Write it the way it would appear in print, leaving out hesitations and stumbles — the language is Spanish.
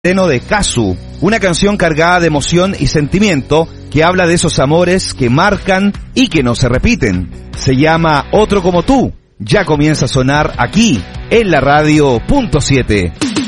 de Kazu, una canción cargada de emoción y sentimiento que habla de esos amores que marcan y que no se repiten. Se llama Otro como tú. Ya comienza a sonar aquí en la radio .7.